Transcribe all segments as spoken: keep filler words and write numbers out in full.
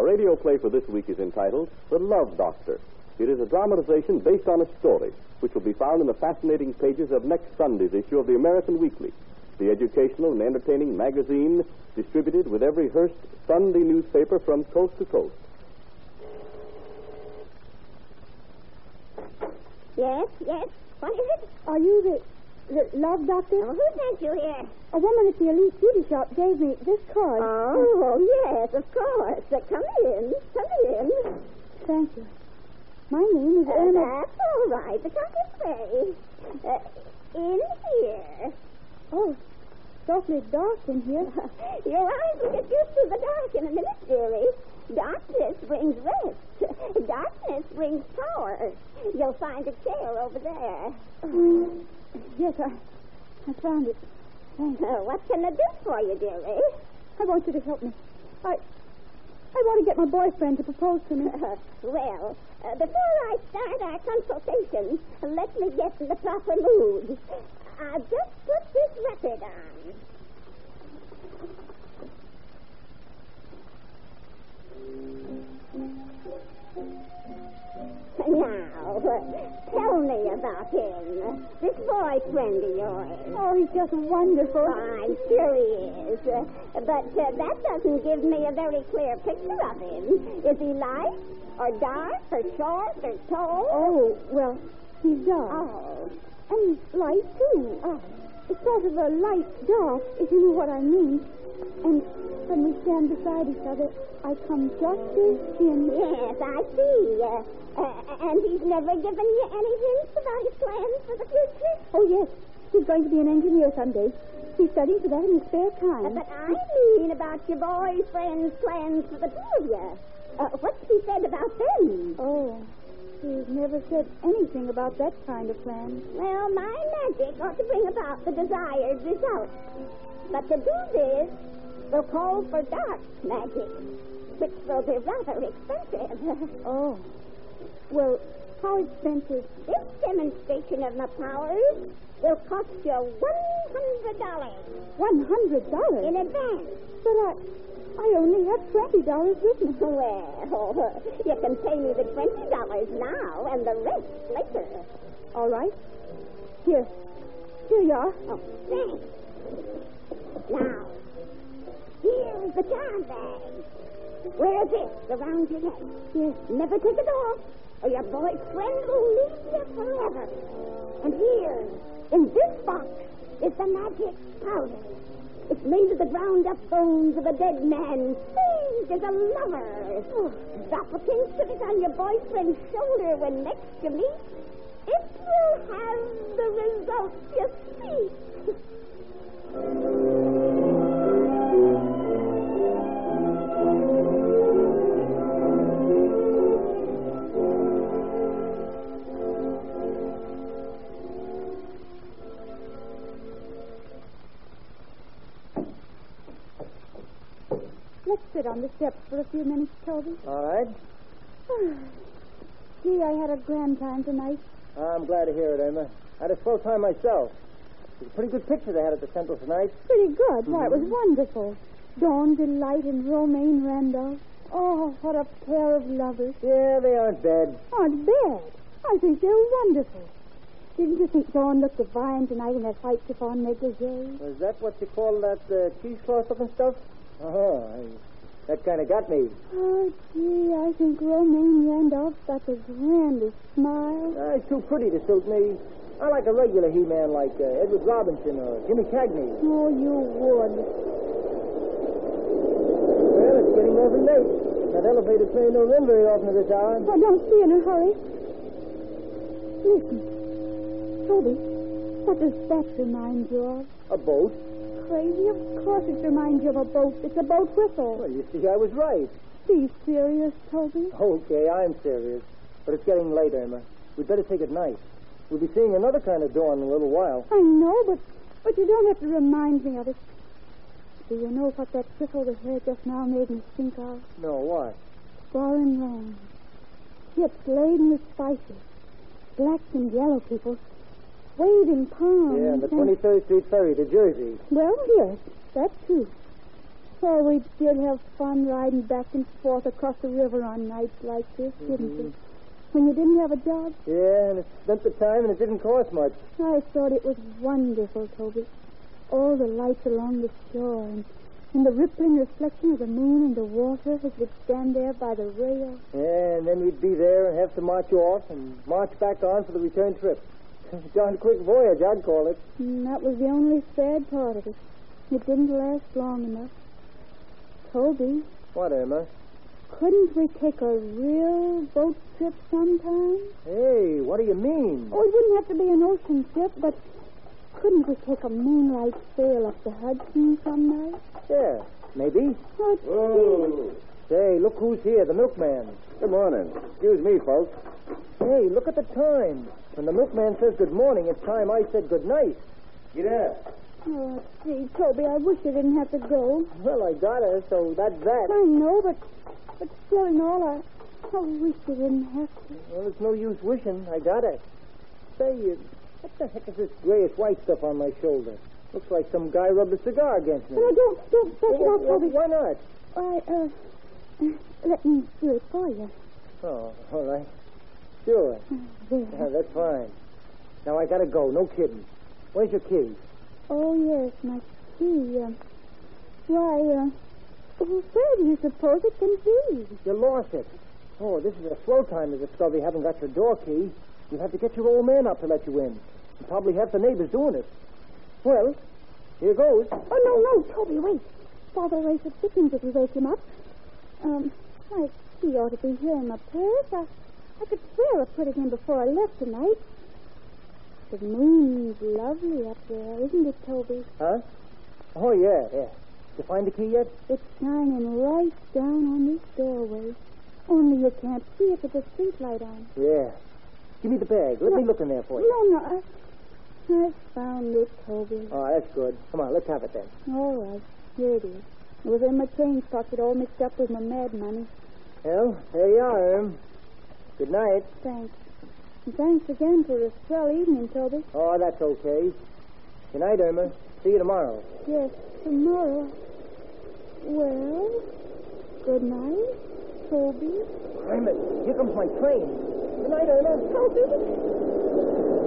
radio play for this week is entitled The Love Doctor. It is a dramatization based on a story, which will be found in the fascinating pages of next Sunday's issue of the American Weekly, the educational and entertaining magazine distributed with every Hearst Sunday newspaper from coast to coast. Yes, yes. What is it? Are you the, the love doctor? Oh, who sent you here? A woman at the Elite Beauty Shop gave me this card. Oh, yes, of course. Uh, come in. Come in. Thank you. My name is Uh, Irma. that's all right. Come this way. Uh, in here. Oh, it's awfully dark in here. Your eyes will get used to the dark in a minute, dearie. Darkness brings rest. Darkness brings power. You'll find a chair over there. Mm, yes, I, I found it. Thanks. Uh, what can I do for you, dearie? I want you to help me. I, I want to get my boyfriend to propose to me. Well, uh, before I start our consultation, let me get in the proper mood. I'll just put this record on. Now, uh, tell me about him. This boyfriend of yours. Oh, he's just wonderful. I'm sure he is. Uh, but uh, that doesn't give me a very clear picture of him. Is he light, or dark, or short, or tall? Oh, well, he's dark. Oh. And he's light, too. Oh. It's sort of a light dark, if you know what I mean. And when we stand beside each other, I come just to his chin. Yes, I see. Uh, uh, and he's never given you any hints about his plans for the future? Oh, yes. He's going to be an engineer someday. He's studying for that in his spare time. Uh, but I mean about your boyfriend's plans for the two of you. Uh, what's he said about them? Oh, he's never said anything about that kind of plan. Well, my magic ought to bring about the desired result. But to do this will call for dark magic, which will be rather expensive. Oh. Well, how expensive? This demonstration of my powers will cost you one hundred dollars. One hundred dollars? In advance. But I, I only have twenty dollars with me. Well, you can pay me the twenty dollars now and the rest later. All right. Here. Here you are. Oh, thanks. Now, here's the charm bag. Wear this around your neck. Yes. Never take it off, or your boyfriend will leave you forever. And here, in this box, is the magic powder. It's made of the ground-up bones of a dead man, saved as a lover. Oh, drop a pinch of it on your boyfriend's shoulder when next you meet. It will have the result you seek. Let's sit on the steps for a few minutes, Toby. All right. Gee, I had a grand time tonight. I'm glad to hear it, Irma. I had a swell time myself. It was a pretty good picture they had at the Central tonight. Pretty good. Mm-hmm. Why, it was wonderful. Dawn Delight and Romaine Randolph. Oh, what a pair of lovers. Yeah, they aren't bad. Aren't bad? I think they're wonderful. Didn't you think Dawn looked divine tonight in that white chiffon negligee? Was that what you call that uh, cheesecloth-looking stuff? Oh, I, that kind of got me. Oh, gee, I think Romaine Randolph's got the grandest smile. Uh, it's too pretty to suit me. I like a regular He-Man like uh, Edward Robinson or Jimmy Cagney. Oh, you would. Well, it's getting awfully late. That elevator train don't run very often at this hour. Oh, don't be in a hurry. Listen. Toby, what does that remind you of? A boat? Crazy, of course it reminds you of a boat. It's a boat whistle. Well, you see, I was right. Be serious, Toby. Okay, I'm serious. But it's getting late, Irma. We'd better take it night. We'll be seeing another kind of dawn in a little while. I know, but but you don't have to remind me of it. Do you know what that whistle we heard just now made me think of? No, what? Foreign land. Ships laden with spices. Black and yellow people. Waving palms. Yeah, and the twenty-third Street Ferry to Jersey. Well, yes, that too. Oh, we did have fun riding back and forth across the river on nights like this, didn't Mhm. we? When you didn't have a job? Yeah, and it spent the time and it didn't cost much. I thought it was wonderful, Toby. All the lights along the shore and, and the rippling reflection of the moon in the water as we'd stand there by the rail. Yeah, and then we'd be there and have to march off and march back on for the return trip. Darn quick voyage, I'd call it. And that was the only sad part of it. It didn't last long enough. Toby, What, Irma? couldn't we take a real boat trip sometime? Hey, what do you mean? Oh, it wouldn't have to be an ocean trip, but couldn't we take a moonlight sail up the Hudson some night? Yeah, maybe. Oh, Oh. Say, look who's here, the milkman. Good morning. Excuse me, folks. Hey, look at the time. When the milkman says good morning, it's time I said good night. Get up. oh, gee, Toby, I wish you didn't have to go. Well, I got her, so that's that. I know, but but still and all, I, I wish you didn't have to. Well, it's no use wishing. I got her. Say, uh, what the heck is this grayish-white stuff on my shoulder? Looks like some guy rubbed a cigar against me. No, don't, don't touch it Well, off, well, Toby. why not? I, uh, let me do it for you. Oh, all right. Sure. There. Yeah, that's fine. Now, I gotta go. No kidding. Where's your key? Oh, yes, my key. Um, why, uh, well, where do you suppose it can be? You lost it. Oh, this is a slow time to discover you haven't got your door key. You have to get your old man up to let you in. And probably half the neighbors doing it. Well, here goes. Oh, no, no, Toby, wait. Father Ray said Dickens if you wake him up. Um, I he ought to be here in my prayers. I, I could swear I put it in before I left tonight. The moon's lovely up there, isn't it, Toby? Huh? Oh, yeah, yeah. Did you find the key yet? It's shining right down on this doorway. Only you can't see it with the street light on. Yeah. Give me the bag. Let No. me look in there for you. No, no, I, I found it, Toby. Oh, that's good. Come on, let's have it then. All right, here it is. It was in my change pocket, all mixed up with my mad money. Well, there you are, Erm. Good night. Thanks. And thanks again for a swell evening, Toby. Oh, that's okay. Good night, Irma. See you tomorrow. Yes, tomorrow. Well, good night, Toby. Irma, here comes my train. Good night, Irma. Toby.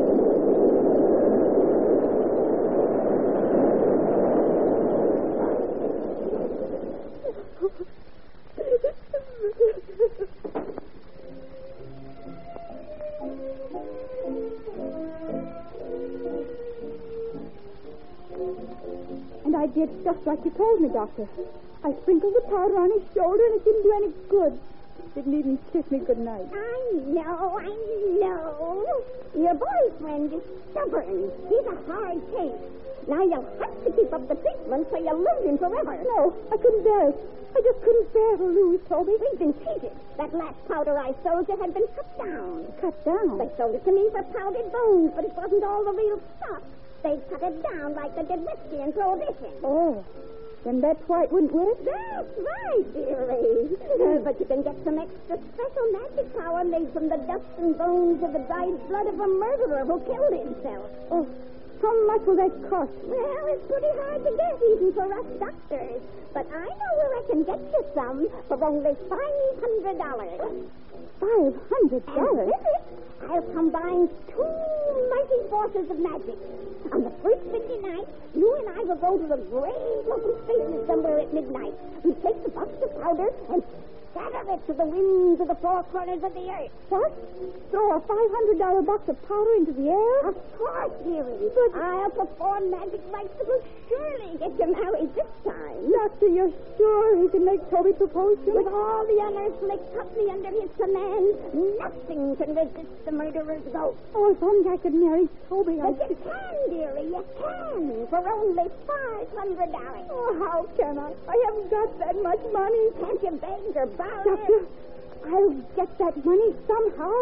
And I did just like you told me, Doctor. I sprinkled the powder on his shoulder and it didn't do any good. Didn't even kiss me good night. I know, I know. Your boyfriend is stubborn. He's a hard case. Now you'll have to keep up the treatment so you'll lose him forever. No, I couldn't bear it. I just couldn't bear to lose Toby. We've been cheated. That last powder I sold you had been cut down. Cut down. They sold it to me for powdered bones, but it wasn't all the real stuff. They cut it down like they did whiskey in Prohibition. Oh, then that's why it wouldn't work? That's right, dearie. Uh, but you can get some extra special magic power made from the dust and bones of the dried blood of a murderer who killed himself. Oh, how much will that cost? Well, it's pretty hard to get, even for us doctors. But I know where I can get you some for only five hundred dollars. Five hundred And dollars? with it, I'll combine two mighty forces of magic. On the first Friday night, you and I will go to the great open spaces somewhere at midnight. We take the box of powder and scatter it to the winds of the four corners of the earth. What? Throw a five hundred dollar box of powder into the air? Of course, dearie. But I'll perform magic rites that will surely get you married this time. Doctor, you're sure he can make Toby propose to With me? all the honors Slick Tutley under his command, nothing can resist the murderer's ghost. Oh, if only I could marry Toby. I... But you can, dearie, you can, for only five hundred dollars. Oh, how can I? I haven't got that much money. Can't you beg or borrow Doctor, it? I'll get that money somehow.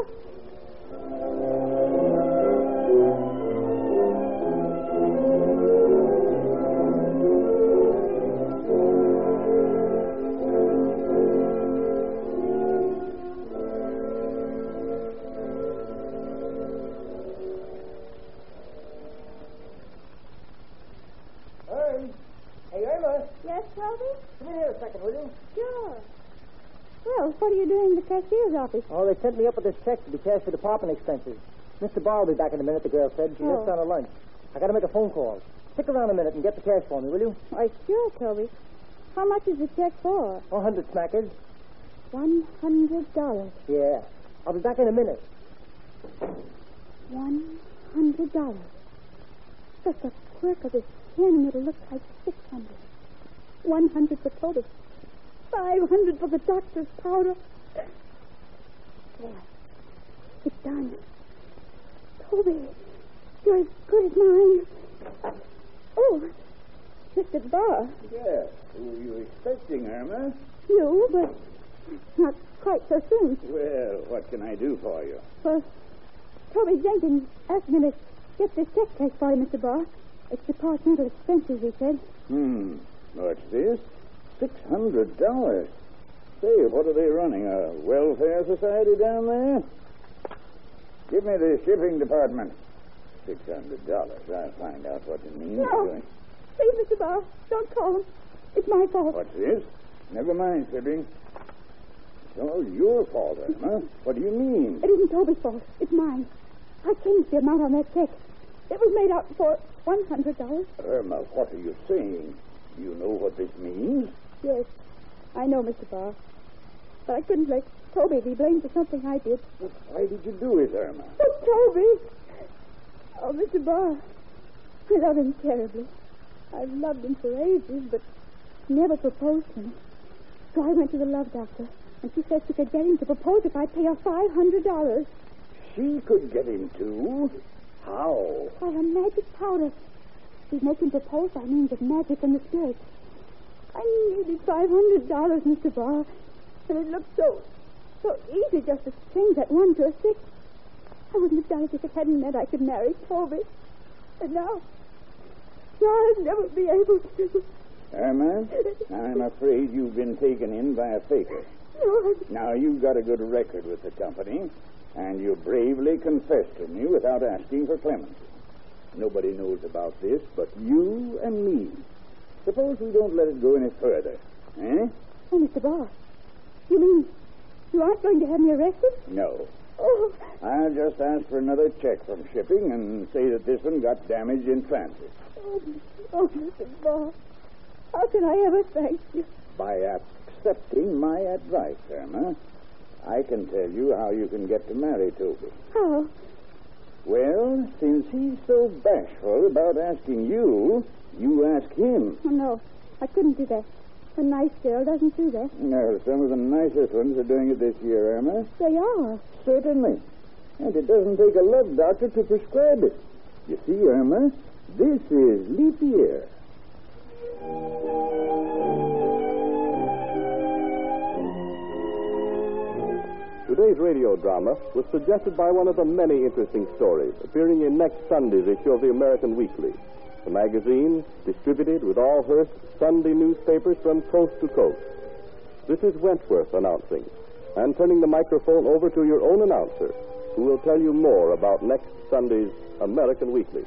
Erm. Hey, Irma. Yes, Toby? Sure. Well, what are you doing in the cashier's office? Oh, they sent me up with this check to be cashed for department expenses. Mister Barr will be back in a minute, the girl said. She Oh. left on her lunch. I gotta make a phone call. Stick around a minute and get the cash for me, will you? Why, sure, Toby. How much is the check for? A hundred smackers. One hundred dollars. Yeah. I'll be back in a minute. One hundred dollars. Just a quirk of his pen and it'll look like six hundred. One hundred for Toby. Five hundred for the doctor's powder. There. It's done. Toby, you're as good as mine. Oh, Mister Barr. Yes. Who are you expecting, Irma? You, but not quite so soon. Well, what can I do for you? Well, Toby Jenkins asked me to get this check cashed for you, Mister Barr. It's departmental expenses, he said. Hmm. What's this? Six hundred dollars. Say, what are they running? A welfare society down there? Give me the shipping department. Six hundred dollars. I'll find out what it means. No. Please, Mister Barr, don't call him. It's my fault. What's this? Never mind, sibling. It's all your fault, Irma. What do you mean? It isn't Toby's fault. It's mine. I changed the amount on that check. It was made out for one hundred dollars. Irma, what are you saying? You know what this means? Yes, I know, Mister Barr. But I couldn't let Toby be blamed for something I did. But why did you do it, Irma? Oh, Toby! Oh, Mister Barr, I love him terribly. I've loved him for ages, but never proposed to me. So I went to the love doctor, and she said she could get him to propose if I'd pay her five hundred dollars. She could get him too? How? By a magic powder. She'd make him propose by means of magic and the spirits. I needed five hundred dollars, Mister Barr, and it looked so, so easy just to change that one to a six. I wouldn't have done it if it hadn't meant I could marry Toby. And now, now I'll never be able to. Irma, I'm afraid you've been taken in by a faker. No, Now, you've got a good record with the company, and you bravely confessed to me without asking for clemency. Nobody knows about this but you and me. Suppose we don't let it go any further, eh? oh, Mister Barr, you mean you aren't going to have me arrested? No. Oh, I'll just ask for another check from shipping and say that this one got damaged in transit. oh, oh, Mister Barr, how can I ever thank you? By accepting my advice, Irma, I can tell you how you can get to marry Toby. How? Well, since he's so bashful about asking you, you ask him. Oh, no, I couldn't do that. A nice girl doesn't do that. No, some of the nicest ones are doing it this year, Irma. They are. Certainly. And it doesn't take a love doctor to prescribe it. You see, Irma, this is leap year. Today's radio drama was suggested by one of the many interesting stories appearing in next Sunday's issue of the American Weekly, the magazine distributed with all Hearst Sunday newspapers from coast to coast. This is Wentworth announcing, and turning the microphone over to your own announcer, who will tell you more about next Sunday's American Weekly.